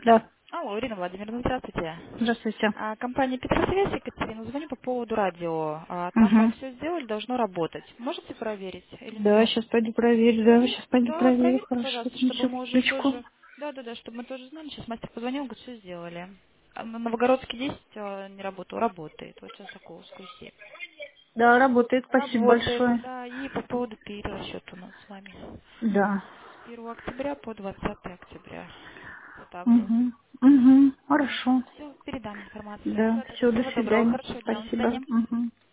Да. Алло, Ирина Владимировна, здравствуйте. Здравствуйте. Компания Петросвязь, Екатерина, звоню по поводу радио. Там мы Угу. все сделали, должно работать. Можете проверить или Да, нет? сейчас пойду проверю. Да, сейчас пойду Да, проверю. проверьте, Хорошо, пожалуйста, чтобы отмечу мы уже ключку. тоже... Да, чтобы мы тоже знали. Сейчас мастер позвонил, говорит, все сделали. А на Новогородский 10 не работал, работает. Вот сейчас Соколовскую 7. Да, работает. Спасибо Работает, большое. да. И по поводу перерасчета у нас с вами. Да. С 1 октября по 20 октября ставлю. Угу. Угу. Хорошо. Все, передам информацию. Да. Все, тогда Все, до всего доброго, свидания. хорошего дня, до Спасибо. свидания. Угу.